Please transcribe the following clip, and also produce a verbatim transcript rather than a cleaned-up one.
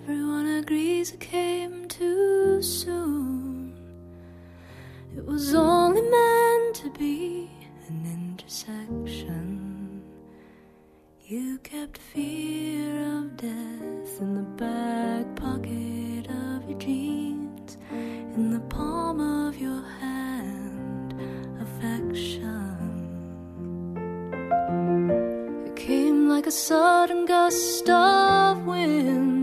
Everyone agrees it came too soon. It was only meant to be an intersection. You kept fear of death in the back pocket of your jeans, in the palm of your hand, affection. It came like a sudden gust of wind,